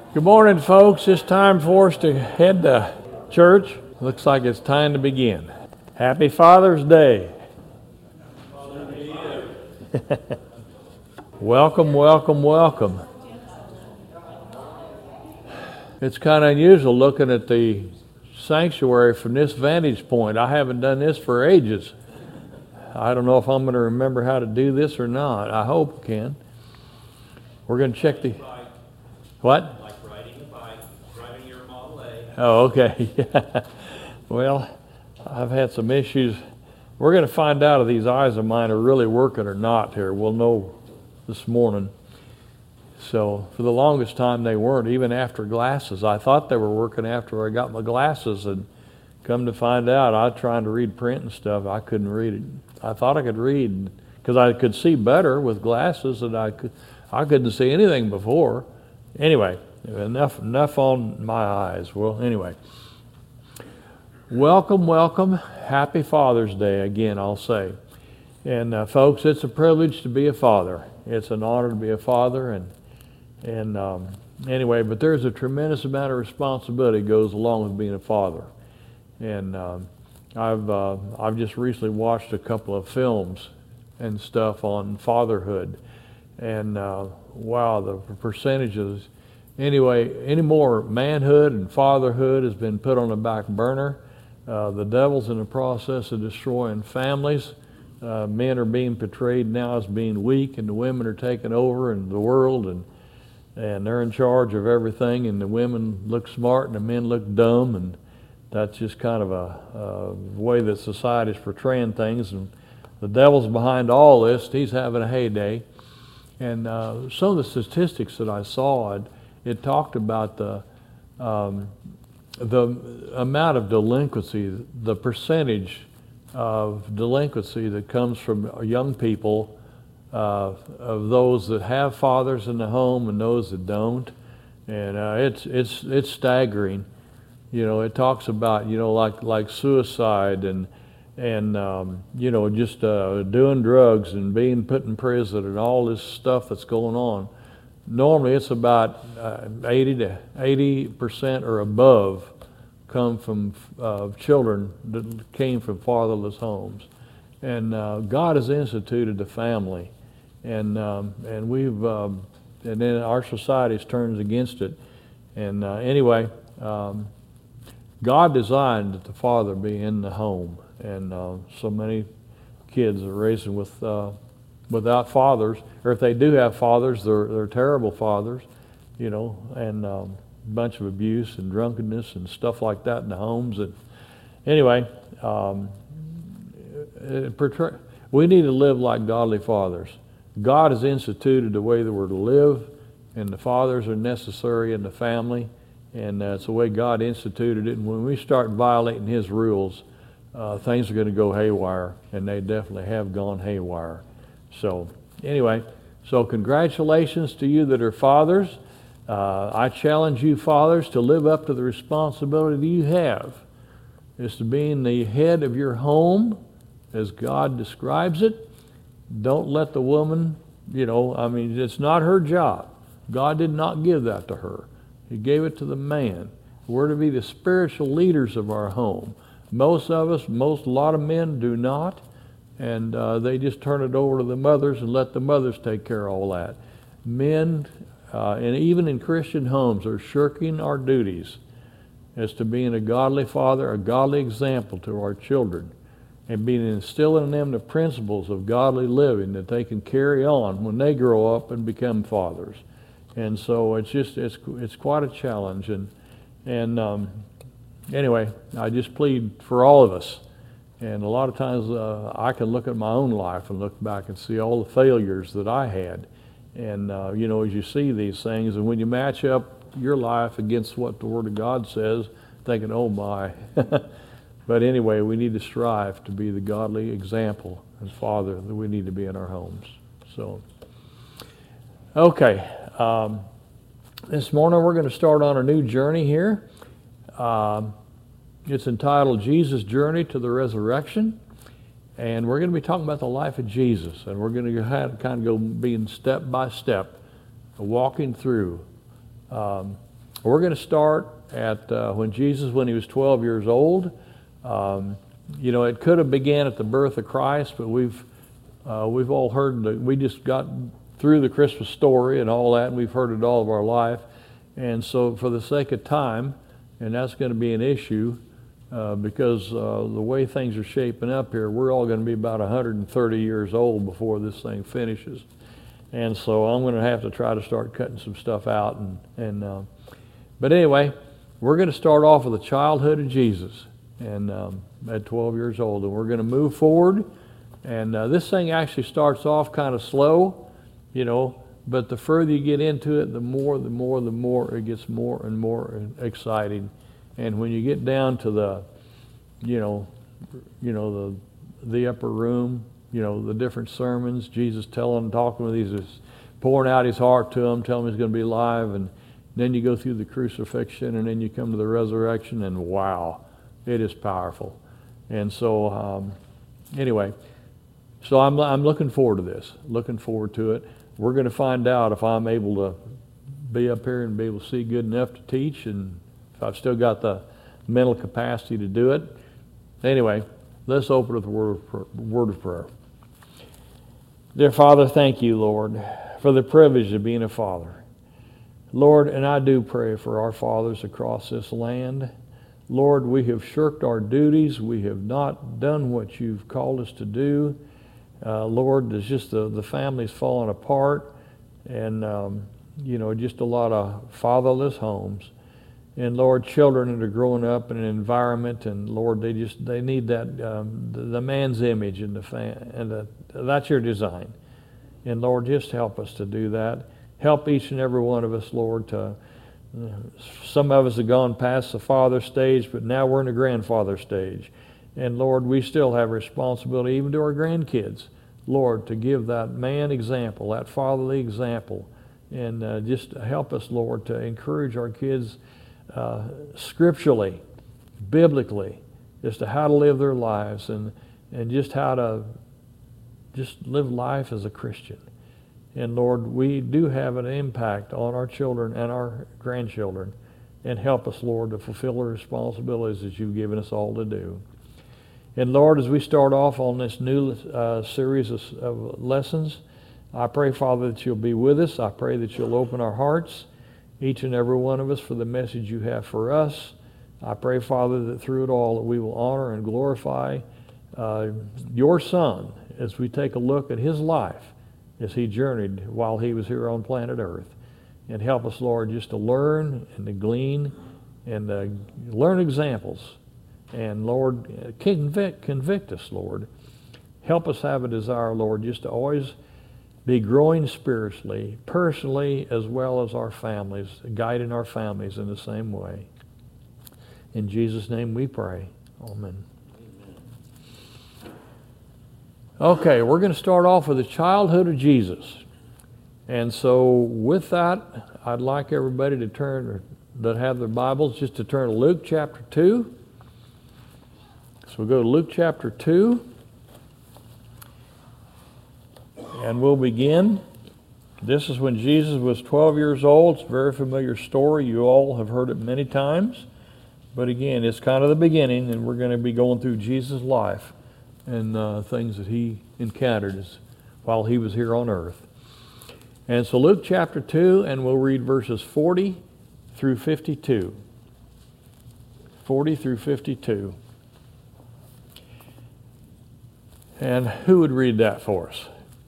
Good morning, folks. It's time for us to head to church. Looks like it's time to begin. Happy Father's Day. Welcome, welcome, welcome. It's kind of unusual looking at the sanctuary from this vantage point. I haven't done this for ages. I don't know if I'm going to remember how to do this or not. I hope I can. We're going to check the... What? Oh, okay. Well, I've had some issues. We're going to find out if these eyes of mine are really working or not here. We'll know this morning. So for the longest time they weren't, even after glasses. I thought they were working after I got my glasses, and come to find out, I was trying to read print and stuff. I couldn't read it. I thought I could read because I could see better with glasses, and I couldn't see anything before. Anyway. Enough on my eyes. Well, anyway. Welcome, welcome. Happy Father's Day again, I'll say. And folks, it's a privilege to be a father. It's an honor to be a father. And anyway, but there's a tremendous amount of responsibility goes along with being a father. And I've just recently watched a couple of films and stuff on fatherhood. And wow, the percentages. Anyway, any more manhood and fatherhood has been put on the back burner. The devil's in the process of destroying families. Men are being portrayed now as being weak, and the women are taking over in the world, and they're in charge of everything, and the women look smart and the men look dumb, and that's just kind of a way that society is portraying things. And the devil's behind all this. He's having a heyday. And some of the statistics that I saw, it talked about the amount of delinquency, the percentage of delinquency that comes from young people, of those that have fathers in the home and those that don't, and it's staggering. You know, it talks about like suicide and just doing drugs and being put in prison and all this stuff that's going on. Normally, it's about 80% or above come from children that came from fatherless homes, and God has instituted the family, and we've and then our society turns against it, and anyway, God designed that the father be in the home, and so many kids are raising without fathers, or if they do have fathers, they're terrible fathers, and a bunch of abuse and drunkenness and stuff like that in the homes. And anyway, we need to live like godly fathers. God has instituted the way that we're to live, and the fathers are necessary in the family, and it's the way God instituted it. And when we start violating His rules, things are going to go haywire, and they definitely have gone haywire. So anyway, congratulations to you that are fathers. I challenge you fathers to live up to the responsibility that you have, is to being the head of your home as God describes it. Don't let the woman, it's not her job. God did not give that to her. He gave it to the man. We're to be the spiritual leaders of our home. Most of us, a lot of men do not. And they just turn it over to the mothers and let the mothers take care of all that. Men, and even in Christian homes, are shirking our duties as to being a godly father, a godly example to our children, and being instilling in them the principles of godly living that they can carry on when they grow up and become fathers. And so it's quite a challenge. And anyway, I just plead for all of us. And a lot of times I can look at my own life and look back and see all the failures that I had. And, as you see these things, and when you match up your life against what the Word of God says, thinking, oh my. But anyway, we need to strive to be the godly example and father that we need to be in our homes. So, okay. This morning we're going to start on a new journey here. It's entitled Jesus' Journey to the Resurrection. And we're going to be talking about the life of Jesus. And we're going to kind of go being step by step, walking through We're going to start at when he was 12 years old. It could have began at the birth of Christ, but we've all heard we just got through the Christmas story and all that, and we've heard it all of our life. And so for the sake of time, and that's going to be an issue because the way things are shaping up here, we're all going to be about 130 years old before this thing finishes. And so I'm going to have to try to start cutting some stuff out. But anyway, we're going to start off with the childhood of Jesus and at 12 years old. And we're going to move forward. And this thing actually starts off kind of slow, but the further you get into it, the more it gets more and more exciting. And when you get down to the upper room, the different sermons, Jesus talking with these, pouring out his heart to them, telling them he's going to be alive, and then you go through the crucifixion, and then you come to the resurrection, and wow, it is powerful. And so, anyway, so I'm looking forward to this, looking forward to it. We're going to find out if I'm able to be up here and be able to see good enough to teach, and if I've still got the mental capacity to do it. Anyway, let's open with a word of prayer. Dear Father, thank you, Lord, for the privilege of being a father. Lord, and I do pray for our fathers across this land. Lord, we have shirked our duties. We have not done what you've called us to do. Lord, there's just the family's falling apart, and just a lot of fatherless homes. And Lord, children that are growing up in an environment, and Lord, they need that the man's image in that's your design. And Lord, just help us to do that. Help each and every one of us, Lord. Some of us have gone past the father stage, but now we're in the grandfather stage. And Lord, we still have responsibility, even to our grandkids, Lord, to give that man example, that fatherly example, and just help us, Lord, to encourage our kids scripturally, biblically, as to how to live their lives and just how to just live life as a Christian. And Lord, we do have an impact on our children and our grandchildren, and help us, Lord, to fulfill the responsibilities that you've given us all to do. And Lord, as we start off on this new series of lessons, I pray, Father, that you'll be with us. I pray that you'll open our hearts, each and every one of us, for the message you have for us. I pray, Father, that through it all that we will honor and glorify your Son as we take a look at his life as he journeyed while he was here on planet Earth. And help us, Lord, just to learn and to glean and learn examples. And Lord, convict us, Lord. Help us have a desire, Lord, just to always be growing spiritually, personally, as well as our families, guiding our families in the same way. In Jesus' name we pray. Amen. Okay, we're going to start off with the childhood of Jesus. And so with that, I'd like everybody to turn, that have their Bibles, just to turn to Luke chapter 2. So we'll go to Luke chapter 2. And we'll begin. This is when Jesus was 12 years old. It's a very familiar story. You all have heard it many times. But again, it's kind of the beginning, and we're going to be going through Jesus' life and things that he encountered while he was here on earth. And so Luke chapter 2, and we'll read verses 40 through 52. 40 through 52. And who would read that for us?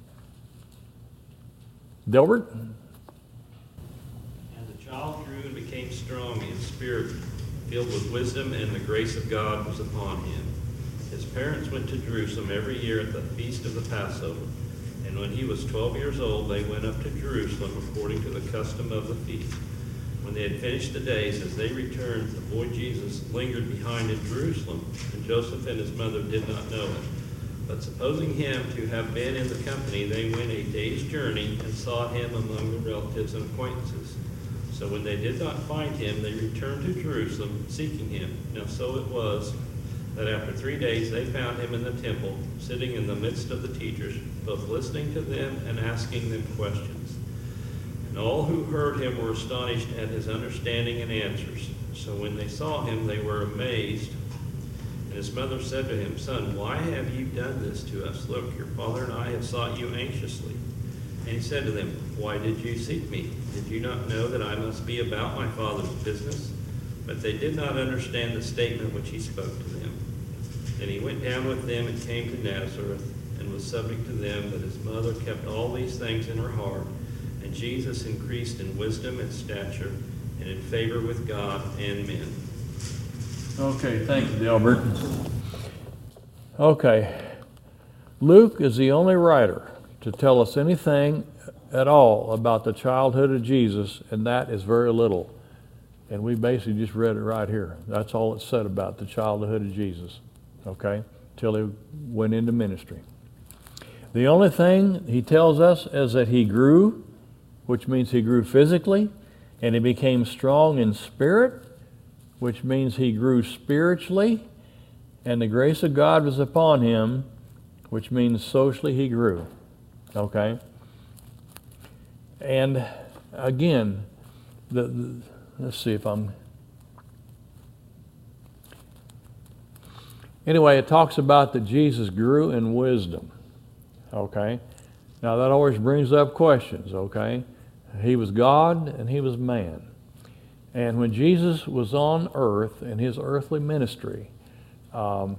Delbert? And the child grew and became strong in spirit, filled with wisdom, and the grace of God was upon him. His parents went to Jerusalem every year at the feast of the Passover. And when he was 12 years old, they went up to Jerusalem according to the custom of the feast. When they had finished the days, as they returned, the boy Jesus lingered behind in Jerusalem, and Joseph and his mother did not know it. But supposing him to have been in the company, they went a day's journey and sought him among the relatives and acquaintances. So when they did not find him, they returned to Jerusalem, seeking him. Now so it was that after 3 days they found him in the temple, sitting in the midst of the teachers, both listening to them and asking them questions. And all who heard him were astonished at his understanding and answers. So when they saw him, they were amazed. And his mother said to him, Son, why have you done this to us? Look, your father and I have sought you anxiously. And he said to them, Why did you seek me? Did you not know that I must be about my father's business? But they did not understand the statement which he spoke to them. Then he went down with them and came to Nazareth, and was subject to them. But his mother kept all these things in her heart. And Jesus increased in wisdom and stature, and in favor with God and men. Okay, thank you, Delbert. Okay, Luke is the only writer to tell us anything at all about the childhood of Jesus, and that is very little. And we basically just read it right here. That's all it's said about the childhood of Jesus, okay, till he went into ministry. The only thing he tells us is that he grew, which means he grew physically, and he became strong in spirit, which means he grew spiritually, and the grace of God was upon him, which means socially he grew. Okay? And again, let's see if I'm... Anyway, it talks about that Jesus grew in wisdom. Okay? Now that always brings up questions, okay? He was God and he was man. And when Jesus was on earth in his earthly ministry, there's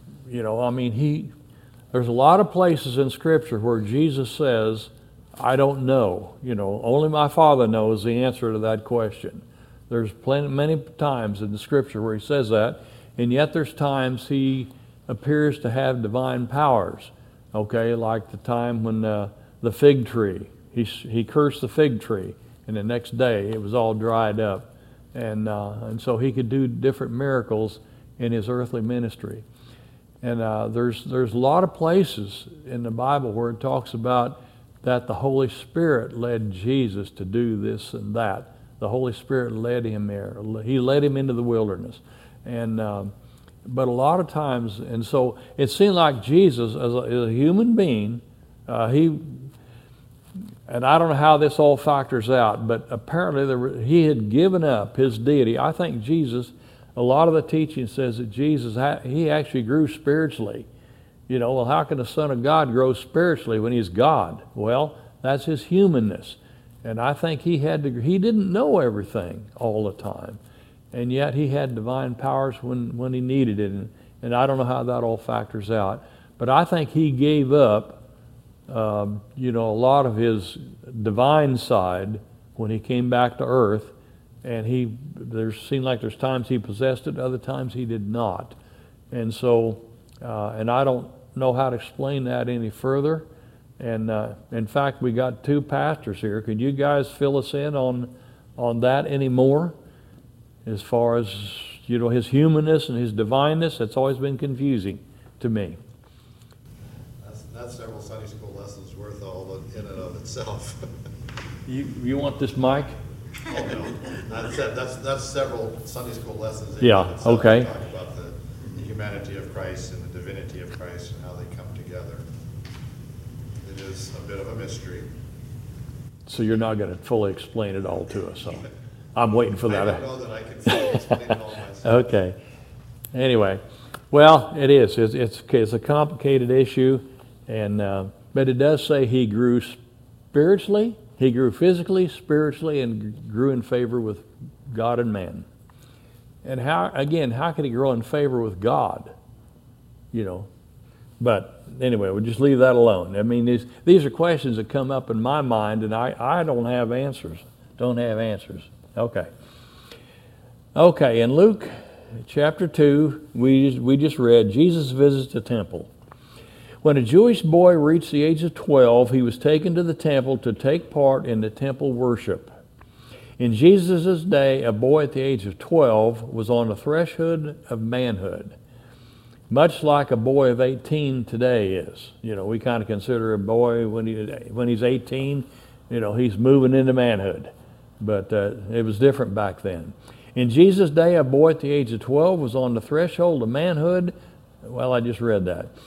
a lot of places in Scripture where Jesus says, I don't know. Only my Father knows the answer to that question. There's many times in the Scripture where he says that, and yet there's times he appears to have divine powers. Okay, like the time when the fig tree, he cursed the fig tree, and the next day it was all dried up. And so he could do different miracles in his earthly ministry. And there's a lot of places in the Bible where it talks about that the Holy Spirit led Jesus to do this and that. The Holy Spirit led him there. He led him into the wilderness. But a lot of times, and so it seemed like Jesus, as a human being, and I don't know how this all factors out, but apparently he had given up his deity. I think Jesus, a lot of the teaching says that Jesus, he actually grew spiritually. Well, how can the Son of God grow spiritually when he's God? Well, that's his humanness. And I think he didn't know everything all the time. And yet he had divine powers when he needed it. And I don't know how that all factors out. But I think he gave up a lot of his divine side when he came back to earth, and seemed like there's times he possessed it, other times he did not. And so, and I don't know how to explain that any further. And in fact, we got two pastors here. Could you guys fill us in on that anymore? As far as, his humanness and his divineness, that's always been confusing to me. That's several Sunday school lessons worth all in and of itself. You want this mic? Oh, no. That's several Sunday school lessons. Yeah, okay. Talk about the humanity of Christ and the divinity of Christ and how they come together. It is a bit of a mystery. So you're not going to fully explain it all to us. So I'm waiting for that. I don't know that I can fully explain it all myself. Okay. Anyway, well, it is. It's a complicated issue, but it does say he grew spiritually. He grew physically, spiritually, and grew in favor with God and man. And how could he grow in favor with God? But anyway, we'll just leave that alone. I mean, these are questions that come up in my mind, and I don't have answers. Okay. In Luke chapter 2, we just read, Jesus visits the temple. When a Jewish boy reached the age of 12, he was taken to the temple to take part in the temple worship. In Jesus' day, a boy at the age of 12 was on the threshold of manhood, much like a boy of 18 today is. We kind of consider a boy when he's 18, he's moving into manhood. But it was different back then. In Jesus' day, a boy at the age of 12 was on the threshold of manhood. Well, I just read that.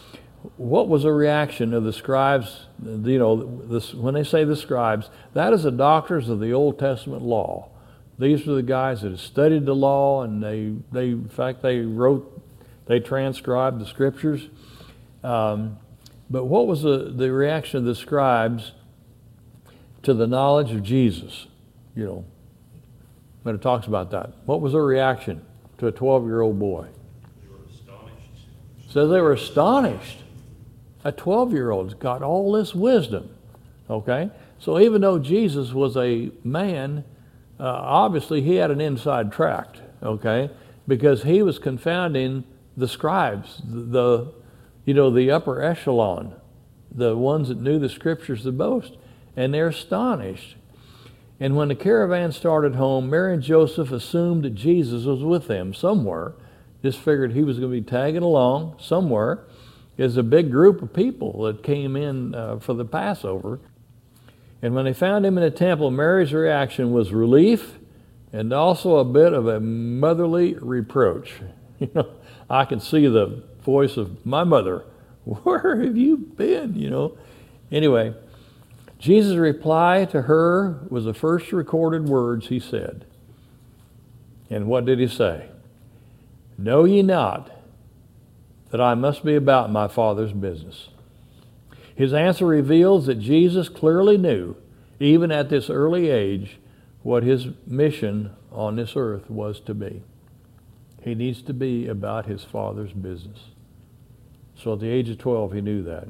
what was the reaction of the scribes? You know, when they say the scribes, that is the doctors of the Old Testament law. These were the guys that had studied the law, and in fact, they transcribed the scriptures. But what was the reaction of the scribes to the knowledge of Jesus? You know, when it talks about that, what was their reaction to a 12-year-old boy? They were astonished. Says they were astonished. A 12-year-old's got all this wisdom. Okay? So even though Jesus was a man, obviously he had an inside tract, okay? Because he was confounding the scribes, the upper echelon, the ones that knew the scriptures the most, and they're astonished. And when the caravan started home, Mary and Joseph assumed that Jesus was with them somewhere. Just figured he was going to be tagging along somewhere. There's a big group of people that came in for the Passover. And when they found him in the temple, Mary's reaction was relief and also a bit of a motherly reproach. You know, I can see the voice of my mother. Where have you been? You know. Anyway, Jesus' reply to her was the first recorded words he said. And what did he say? Know ye not that I must be about my Father's business? His answer reveals that Jesus clearly knew, even at this early age, what his mission on this earth was to be. He needs to be about his Father's business. So at the age of 12, he knew that.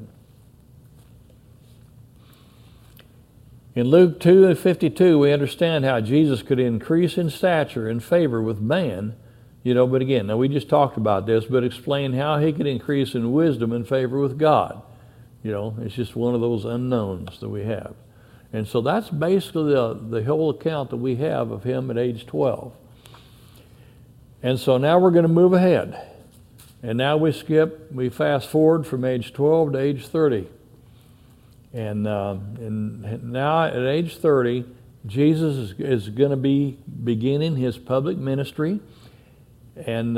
In Luke 2:52, we understand how Jesus could increase in stature and favor with man, but again, now we just talked about this, but explain how he could increase in wisdom and favor with God. It's just one of those unknowns that we have. And so that's basically the whole account that we have of him at age 12. And so now we're going to move ahead. And now we fast forward from age 12 to age 30. And now at age 30, Jesus is going to be beginning his public ministry. And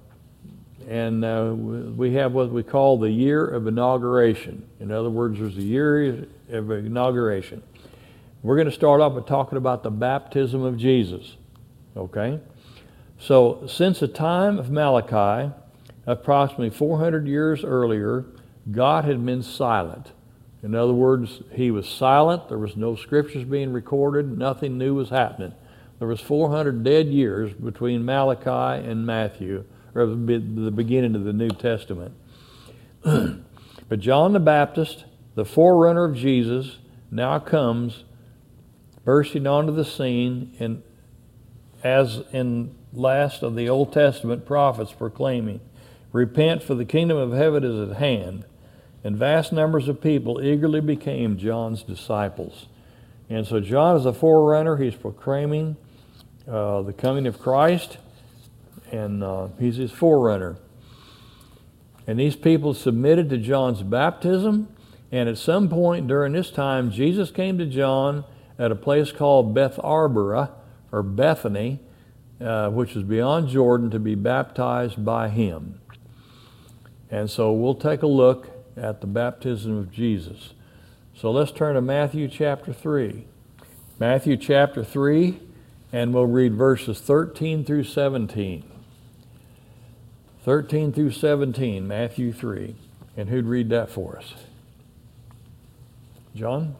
we have what we call the year of inauguration. In other words, there's a year of inauguration. We're going to start off by talking about the baptism of Jesus. Okay? So since the time of Malachi, approximately 400 years earlier, God had been silent. In other words, he was silent. There was no scriptures being recorded. Nothing new was happening. There was 400 dead years between Malachi and Matthew, or the beginning of the New Testament. But John the Baptist, the forerunner of Jesus, now comes bursting onto the scene, and as in last of the Old Testament prophets proclaiming, repent, for the kingdom of heaven is at hand. And vast numbers of people eagerly became John's disciples. And so John is a forerunner. He's proclaiming the coming of Christ, and he's his forerunner. And these people submitted to John's baptism, and at some point during this time, Jesus came to John at a place called Beth Arbara, or Bethany, which is beyond Jordan, to be baptized by him. And so we'll take a look at the baptism of Jesus. So let's turn to Matthew chapter 3. Matthew chapter 3, and we'll read verses 13 through 17. 13 through 17, Matthew 3. And who'd read that for us? John?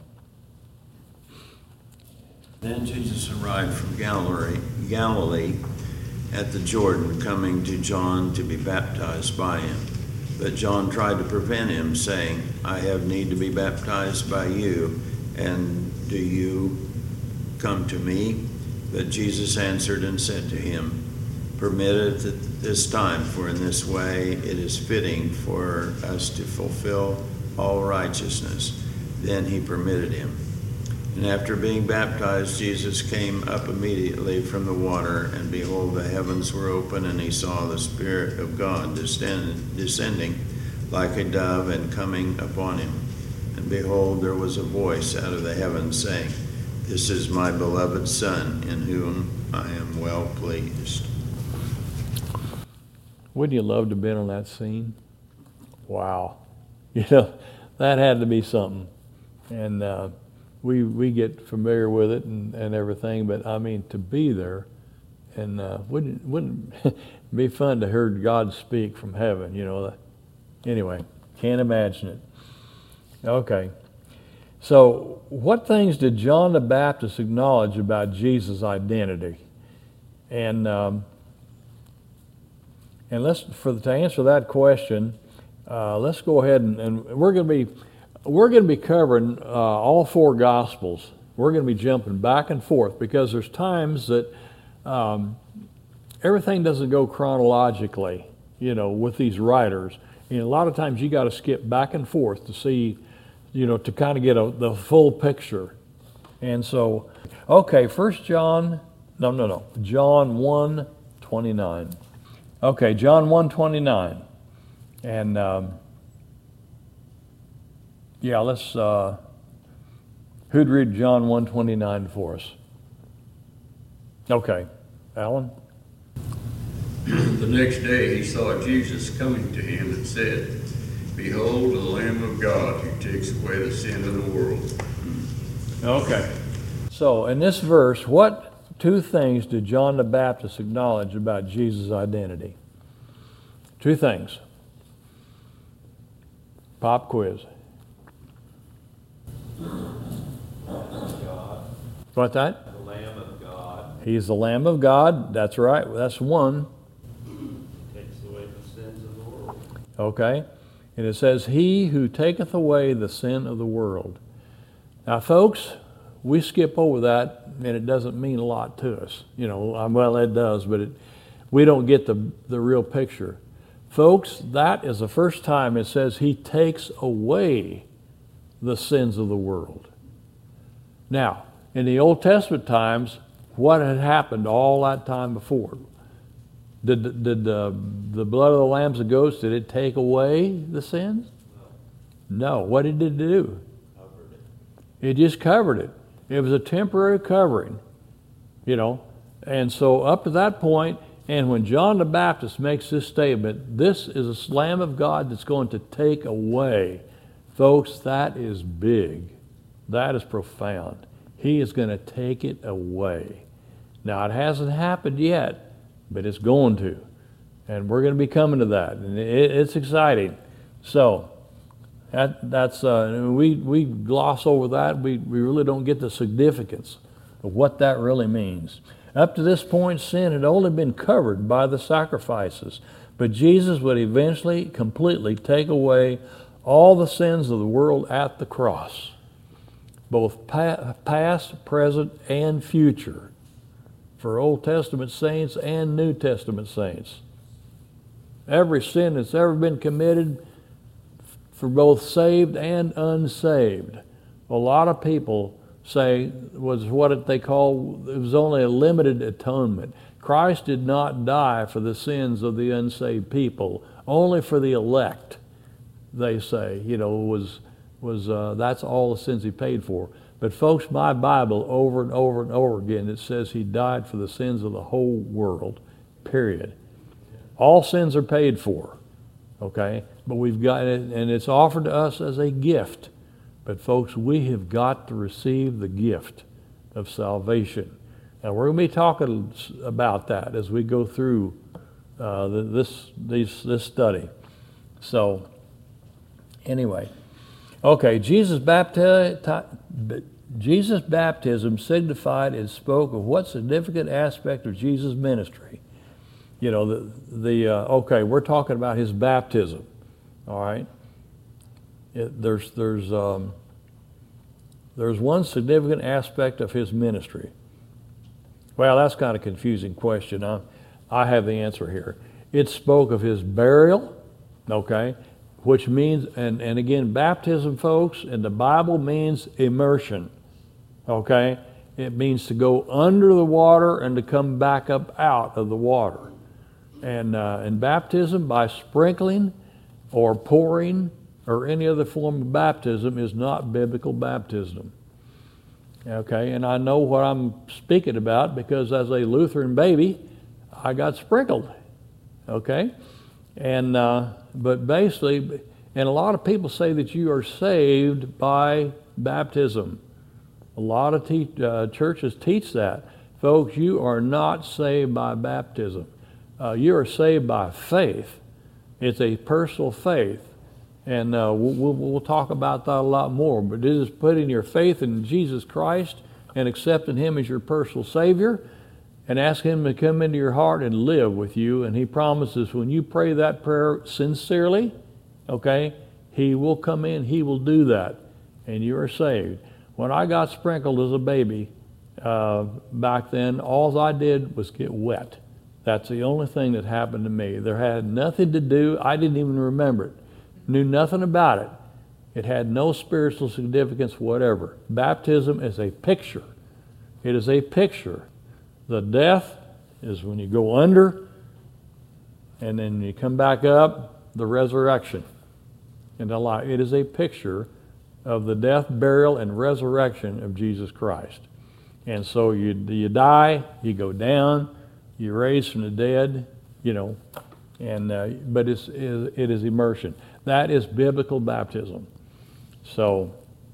Then Jesus arrived from Galilee at the Jordan, coming to John to be baptized by him. But John tried to prevent him, saying, I have need to be baptized by you, and do you come to me? But Jesus answered and said to him, permit it at this time, for in this way it is fitting for us to fulfill all righteousness. Then he permitted him. And after being baptized, Jesus came up immediately from the water, and behold, the heavens were open, and he saw the Spirit of God descending like a dove and coming upon him. And behold, there was a voice out of the heavens saying, this is my beloved Son, in whom I am well pleased. Wouldn't you love to have been on that scene? Wow. You know, that had to be something. And we get familiar with it and everything, but I mean, to be there, and wouldn't it be fun to hear God speak from heaven, you know. Anyway, can't imagine it. Okay. So what things did John the Baptist acknowledge about Jesus' identity? And to answer that question, let's go ahead and we're going to be covering all four Gospels. We're going to be jumping back and forth because there's times that everything doesn't go chronologically, you know, with these writers. And a lot of times you got to skip back and forth to see, you know, to kind of get the full picture. And so, okay, John 1:29. Okay, John 1:29. And let's, who'd read John 1:29 for us? Okay, Alan? The next day he saw Jesus coming to him and said, "Behold, the Lamb of God who takes away the sin of the world." Okay. So in this verse, what two things did John the Baptist acknowledge about Jesus' identity? Two things. Pop quiz. God, What's that? the Lamb of God, He's the Lamb of God. That's right. That's one. takes away the sins of the world. Okay. And it says, "He who taketh away the sin of the world." Now, folks, we skip over that, and it doesn't mean a lot to us. You know, well, it does, but we don't get the real picture. Folks, that is the first time it says He takes away the sins of the world. Now, in the Old Testament times, what had happened all that time before? Did the blood of the lambs and goats, did it take away the sins? No. What did it do? Covered it. It just covered it. It was a temporary covering, you know. And so up to that point, and when John the Baptist makes this statement, this is a Lamb of God that's going to take away. Folks, that is big. That is profound. He is going to take it away. Now, it hasn't happened yet, but it's going to. And we're going to be coming to that. And it's exciting. So, that's we gloss over that. We really don't get the significance of what that really means. Up to this point, sin had only been covered by the sacrifices. But Jesus would eventually completely take away all the sins of the world at the cross, both past, present, and future, for Old Testament saints and New Testament saints. Every sin that's ever been committed for both saved and unsaved. A lot of people say was what they call, it was only a limited atonement. Christ did not die for the sins of the unsaved people, only for the elect, they say. You know, that's all the sins He paid for. But folks, my Bible over and over and over again, it says He died for the sins of the whole world, period. All sins are paid for, okay? But we've got it, and it's offered to us as a gift. But folks, we have got to receive the gift of salvation. And we're going to be talking about that as we go through this study. So, anyway. Okay, Jesus' baptism signified and spoke of what significant aspect of Jesus' ministry? You know, okay, we're talking about His baptism, all right? There's one significant aspect of His ministry. Well, that's kind of a confusing question. I have the answer here. It spoke of His burial, okay, which means, and again, baptism, folks, in the Bible means immersion, okay? It means to go under the water and to come back up out of the water. And baptism by sprinkling or pouring or any other form of baptism is not biblical baptism. Okay, and I know what I'm speaking about because as a Lutheran baby, I got sprinkled. Okay, and but basically, And a lot of people say that you are saved by baptism. A lot of churches teach that. Folks, you are not saved by baptism. You are saved by faith. It's a personal faith. And we'll talk about that a lot more. But it is putting your faith in Jesus Christ and accepting Him as your personal Savior and asking Him to come into your heart and live with you. And He promises when you pray that prayer sincerely, okay, He will come in, He will do that, and you are saved. When I got sprinkled as a baby back then, all I did was get wet. That's the only thing that happened to me. There had nothing to do, I didn't even remember it. Knew nothing about it. It had no spiritual significance whatever. Baptism is a picture. It is a picture. The death is when you go under and then you come back up, the resurrection into life. It is a picture of the death, burial, and resurrection of Jesus Christ. And so you die, you go down, you raise from the dead, you know, and but it is immersion. That is biblical baptism. So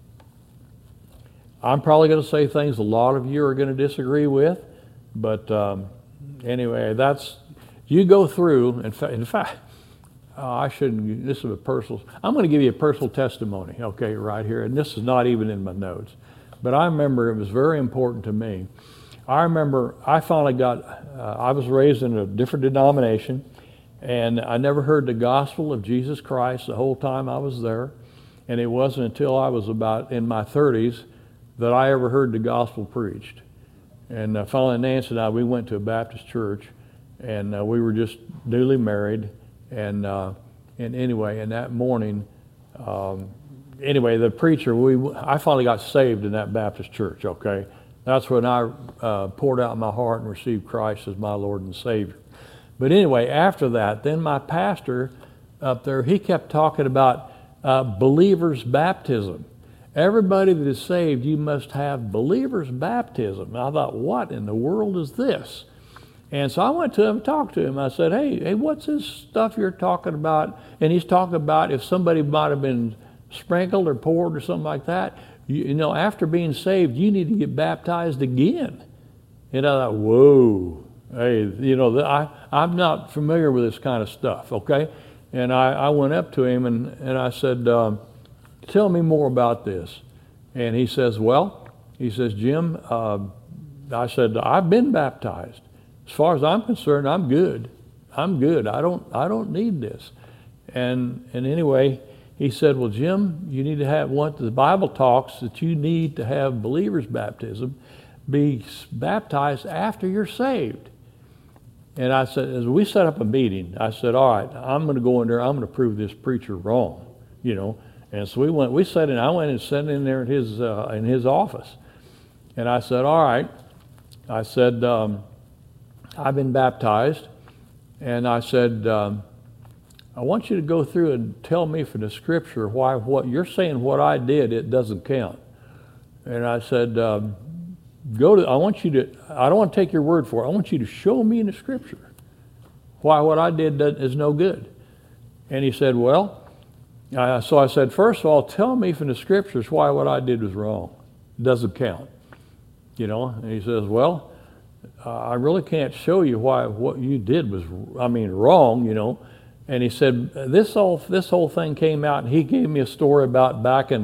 I'm probably going to say things a lot of you are going to disagree with, but anyway, that's, you go through, in fact, I shouldn't, this is a personal, I'm going to give you a personal testimony, okay, right here, and this is not even in my notes, but I remember it was very important to me. I remember I finally got, I was raised in a different denomination, and I never heard the gospel of Jesus Christ the whole time I was there. And it wasn't until I was about in my 30s that I ever heard the gospel preached. And finally, Nancy and I, we went to a Baptist church, and we were just newly married. And anyway, in that morning, anyway, the preacher, I finally got saved in that Baptist church, okay? That's when I poured out my heart and received Christ as my Lord and Savior. But anyway, after that, then my pastor up there, he kept talking about believers' baptism. Everybody that is saved, you must have believers' baptism. And I thought, what in the world is this? And so I went to him and talked to him. I said, hey, what's this stuff you're talking about? And he's talking about if somebody might have been sprinkled or poured or something like that, you know, after being saved, you need to get baptized again. And I thought, whoa. Hey, you know, I'm not familiar with this kind of stuff, okay? And I went up to him and I said, tell me more about this. And he says, well, he says, Jim, I said, I've been baptized. As far as I'm concerned, I'm good. I'm good. I don't need this. And anyway, he said, well, Jim, you need to have what the Bible talks that you need to have believers' baptism, be baptized after you're saved. And I said, as we set up a meeting, I said, all right, I'm going to go in there, I'm going to prove this preacher wrong, you know. And so I went and sat in there in his office. And I said, all right, I said, I've been baptized. And I said, I want you to go through and tell me from the scripture why what you're saying, what I did, it doesn't count. And I said, I don't want to take your word for it. I want you to show me in the scripture why what I did is no good. And he said, well, so I said, first of all, tell me from the scriptures why what I did was wrong. It doesn't count. You know, and he says, well, I really can't show you why what you did was, wrong, you know. And he said, this whole thing came out, and he gave me a story about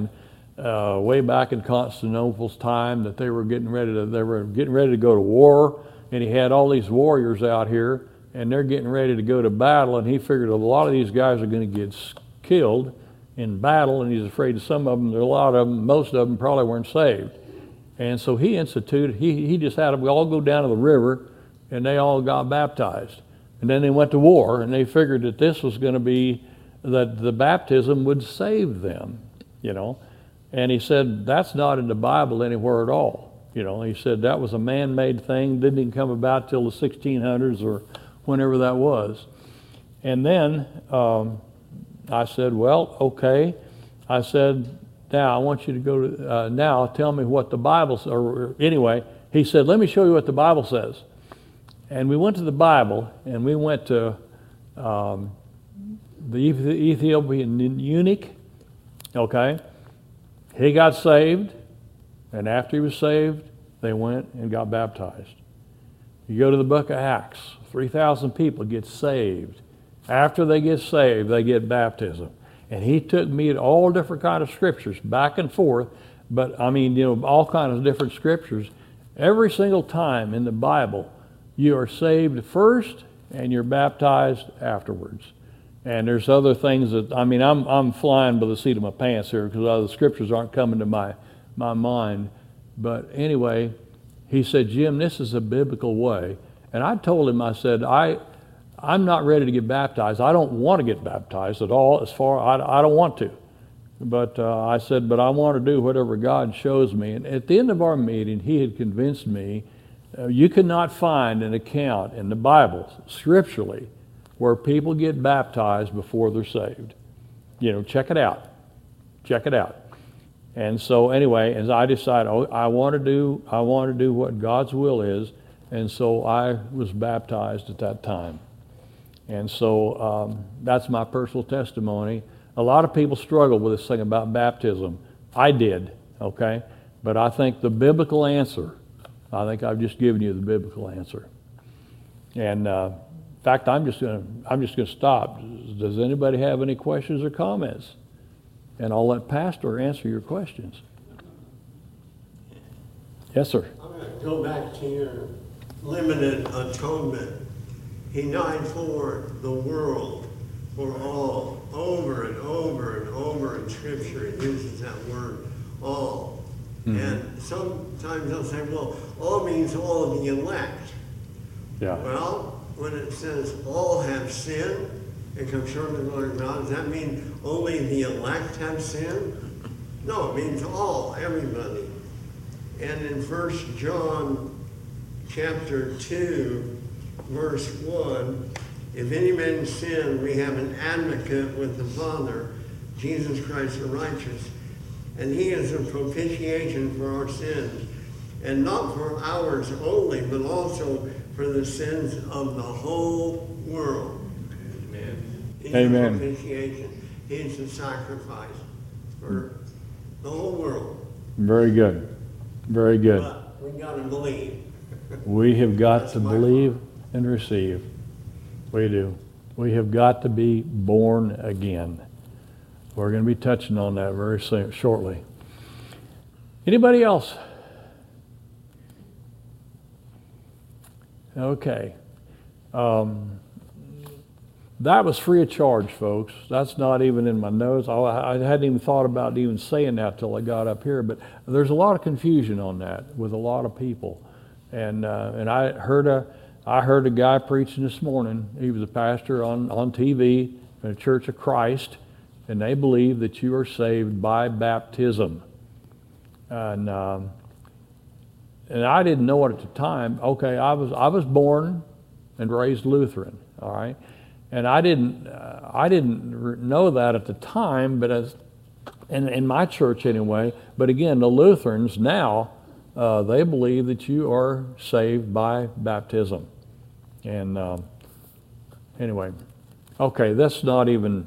way back in Constantinople's time that they were getting ready to go to war, and he had all these warriors out here, and they're getting ready to go to battle, and he figured a lot of these guys are going to get killed in battle, and he's afraid some of them, most of them probably weren't saved. And so he instituted, he just had them all go down to the river, and they all got baptized. And then they went to war, and they figured that this was going to be, that the baptism would save them, you know. And he said, that's not in the Bible anywhere at all. You know, he said that was a man-made thing, didn't even come about till the 1600s or whenever that was. And then I said, well, okay. I said, now I want you to go to, now tell me what the Bible says. Or anyway, he said, let me show you what the Bible says. And we went to the Bible, and we went to the Ethiopian eunuch, okay, he got saved, and after he was saved, they went and got baptized. You go to the book of Acts, 3,000 people get saved. After they get saved, they get baptism. And he took me to all different kind of scriptures, back and forth, but I mean, all kinds of different scriptures. Every single time in the Bible, you are saved first and you're baptized afterwards. And there's other things that, I mean, I'm flying by the seat of my pants here because all the scriptures aren't coming to my mind. But anyway, he said, Jim, this is a biblical way. And I told him, I said, I'm not ready to get baptized. I don't want to get baptized at all. I don't want to. But I said, but I want to do whatever God shows me. And at the end of our meeting, he had convinced me, you cannot find an account in the Bible, scripturally, where people get baptized before they're saved. Check it out. Check it out. And so anyway, as I decided, I want to do what God's will is, and so I was baptized at that time. And so that's my personal testimony. A lot of people struggle with this thing about baptism. I did, okay? But I think the biblical answer, I think I've just given you the biblical answer. And in fact, I'm just gonna stop. Does anybody have any questions or comments? And I'll let Pastor answer your questions. Yes, sir. I'm going to go back to your limited atonement. He died for the world, for all, over and over and over in Scripture. It uses that word, all. Mm-hmm. And sometimes they'll say, well, all means all of the elect. Yeah. Well, when it says all have sinned and come short of the glory of God, does that mean only the elect have sinned? No, it means all, everybody. And in 1 John chapter 2, verse 1, if any man sin, we have an advocate with the Father, Jesus Christ the righteous, and he is a propitiation for our sins, and not for ours only, but also for the sins of the whole world. Amen. He's Amen. A propitiation. He's a sacrifice for the whole world. Very good. Very good. But we got to believe. We have got That's to my believe and receive. We do. We have got to be born again. We're going to be touching on that very shortly. Anybody else? Okay. That was free of charge, folks. That's not even in my notes. I hadn't even thought about even saying that till I got up here, but there's a lot of confusion on that with a lot of people. And I heard a guy preaching this morning. He was a pastor on TV in a Church of Christ, and they believe that you are saved by baptism. And I didn't know it at the time. Okay, I was born and raised Lutheran, all right? And I didn't know that at the time, but in my church anyway. But again, the Lutherans now, they believe that you are saved by baptism. And anyway, okay, that's not even,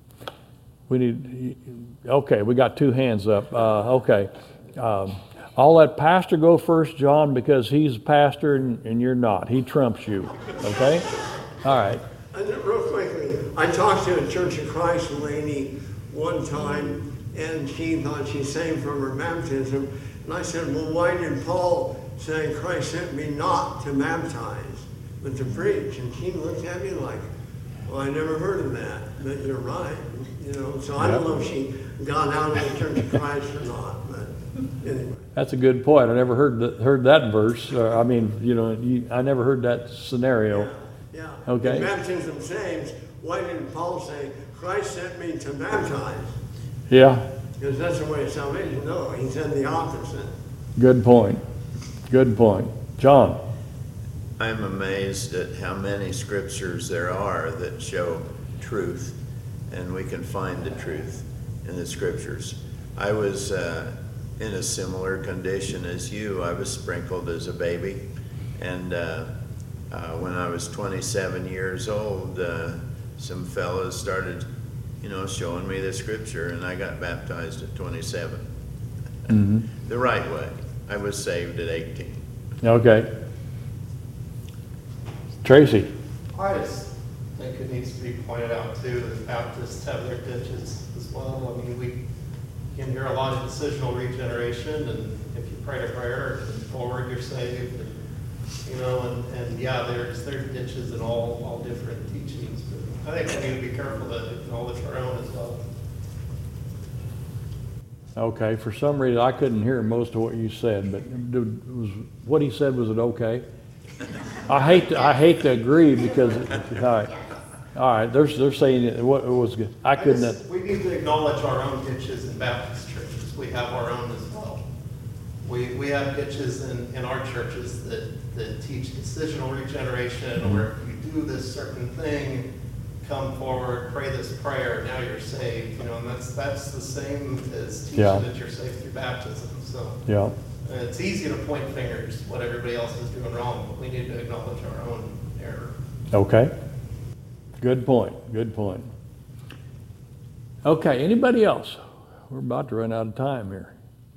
okay, we got two hands up. Okay, I'll let Pastor go first, John, because he's a pastor and you're not. He trumps you, okay? All right. And real quickly, I talked to a Church of Christ lady one time, and she thought she saved from her baptism. And I said, well, why did Paul say, Christ sent me not to baptize, but to preach? And she looked at me like, well, I never heard of that, but you're right. So I don't know if she got out of the Church of Christ or not, but anyway. That's a good point. I never heard that verse. I never heard that scenario. Yeah. Okay. If baptism saves, why didn't Paul say, Christ sent me to baptize? Yeah. Because that's the way of salvation. No, he said the opposite. Good point. Good point. John. I'm amazed at how many scriptures there are that show truth, and we can find the truth in the scriptures. I was in a similar condition as you. I was sprinkled as a baby, and when I was 27 years old, some fellas started, showing me the scripture, and I got baptized at 27. Mm-hmm. The right way. I was saved at 18. Okay. Tracy? I just think it needs to be pointed out too that Baptists have their ditches as well. I mean, we can hear a lot of decisional regeneration, and if you pray a prayer and forward, you're saved. And yeah, there's ditches in all different teachings. But I think we need to be careful to acknowledge our own as well. Okay, for some reason I couldn't hear most of what you said, but what he said, was it okay? I hate to agree because all right. They're saying it was good. I couldn't. We need to acknowledge our own ditches in Baptist churches. We have our own as well. We have ditches in our churches that teach decisional regeneration, where if you do this certain thing, come forward, pray this prayer, now you're saved. And that's the same as teaching that you're saved through baptism. So Yeah. it's easy to point fingers what everybody else is doing wrong, but we need to acknowledge our own error. Okay. Good point. Okay, anybody else? We're about to run out of time here.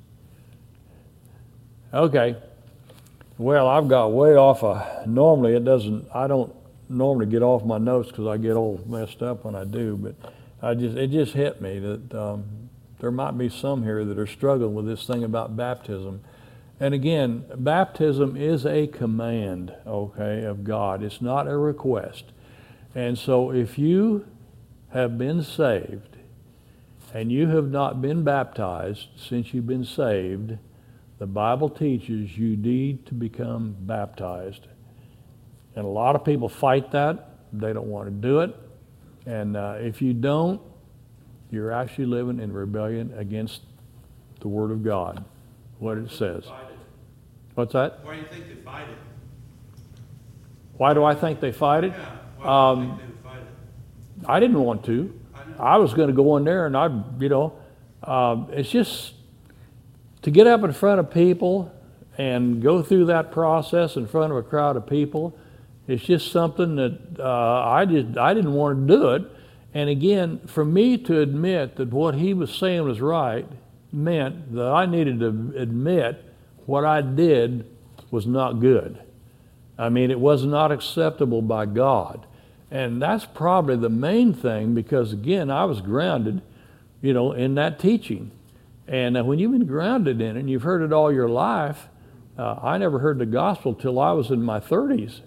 Okay. Well, I've got way off. Normally I don't normally get off my notes because I get all messed up when I do, but it just hit me that there might be some here that are struggling with this thing about baptism. And again, baptism is a command, okay, of God. It's not a request. And so if you have been saved and you have not been baptized since you've been saved, the Bible teaches you need to become baptized. And a lot of people fight that. They don't want to do it. And if you don't, you're actually living in rebellion against the Word of God, what it says. What's that? Why do you think they fight it? Why do I think they fight it? Yeah, why do you think they fight it? I didn't want to. I was going to go in there and it's just to get up in front of people and go through that process in front of a crowd of people. It's just something that I didn't want to do it. And again, for me to admit that what he was saying was right meant that I needed to admit what I did was not good. I mean, it was not acceptable by God. And that's probably the main thing because, again, I was grounded, in that teaching. And when you've been grounded in it and you've heard it all your life, I never heard the gospel till I was in my 30s.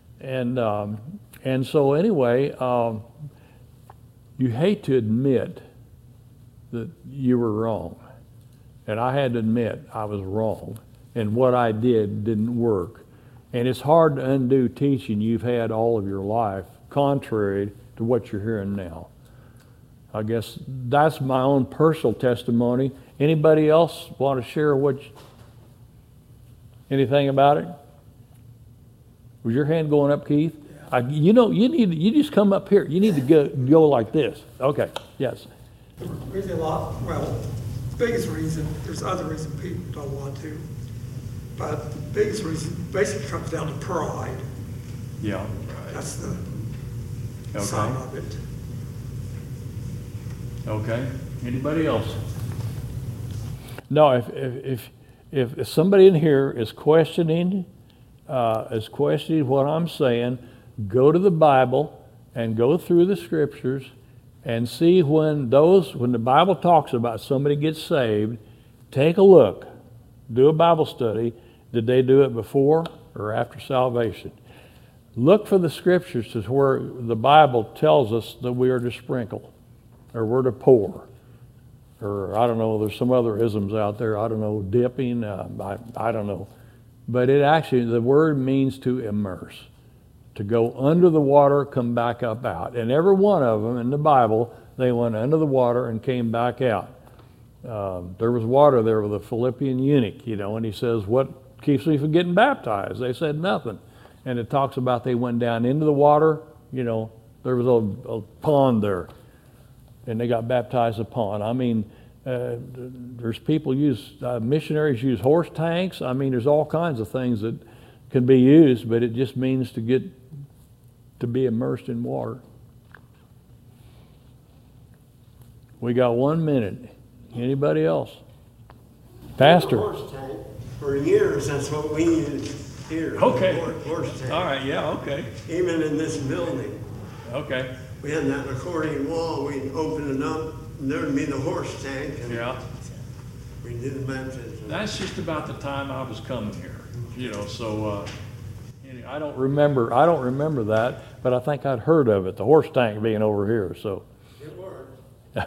And so anyway, you hate to admit that you were wrong. And I had to admit I was wrong. And what I did didn't work. And it's hard to undo teaching you've had all of your life, contrary to what you're hearing now. I guess that's my own personal testimony. Anybody else want to share anything about it? Was your hand going up, Keith? You just come up here. You need to go like this. Okay, yes. Really the biggest reason, there's other reasons people don't want to, but the biggest reason basically comes down to pride. Yeah. That's the sum of it. Okay. Anybody else? No, if somebody in here is questioning what I'm saying, go to the Bible and go through the scriptures and see when the Bible talks about somebody gets saved, take a look, do a Bible study. Did they do it before or after salvation? Look for the scriptures to where the Bible tells us that we are to sprinkle or we're to pour. Or I don't know, there's some other isms out there. I don't know, dipping, I don't know. But the word means to immerse, to go under the water, come back up out. And every one of them in the Bible, they went under the water and came back out. There was water there with a Philippian eunuch, and he says, what keeps me from getting baptized? They said nothing. And it talks about they went down into the water, there was a pond there. And they got baptized upon. I mean, there's people missionaries use horse tanks. I mean, there's all kinds of things that can be used, but it just means to be immersed in water. We got 1 minute. Anybody else? Pastor. Horse tank. For years, that's what we used here. Okay. Horse tank. All right, yeah, okay. Even in this building. Okay. We had that accordion wall, we'd open it up, and there'd be the horse tank, and Yeah. we did the baptism. That's just about the time I was coming here, so, I don't remember that, but I think I'd heard of it, the horse tank being over here, so. It worked.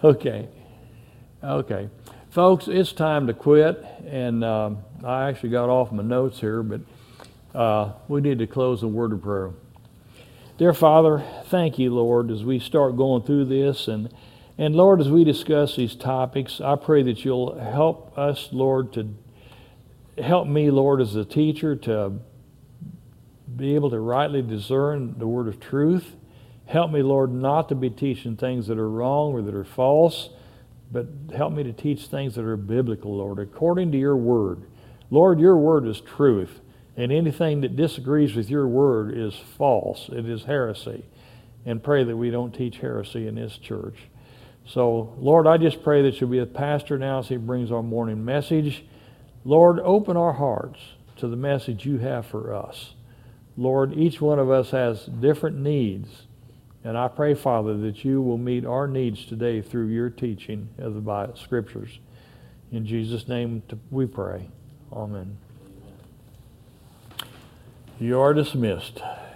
Okay. Folks, it's time to quit, and I actually got off my notes here, but we need to close a word of prayer. Dear Father, thank you, Lord, as we start going through this, and Lord, as we discuss these topics, I pray that you'll help us, Lord, to help me, Lord, as a teacher, to be able to rightly discern the word of truth. Help me, Lord, not to be teaching things that are wrong or that are false, but help me to teach things that are biblical, Lord, according to your word. Lord, your word is truth, and anything that disagrees with your word is false. It is heresy. And pray that we don't teach heresy in this church. So, Lord, I just pray that you'll be a pastor now as he brings our morning message. Lord, open our hearts to the message you have for us. Lord, each one of us has different needs. And I pray, Father, that you will meet our needs today through your teaching of the Bible, Scriptures. In Jesus' name we pray. Amen. You are dismissed.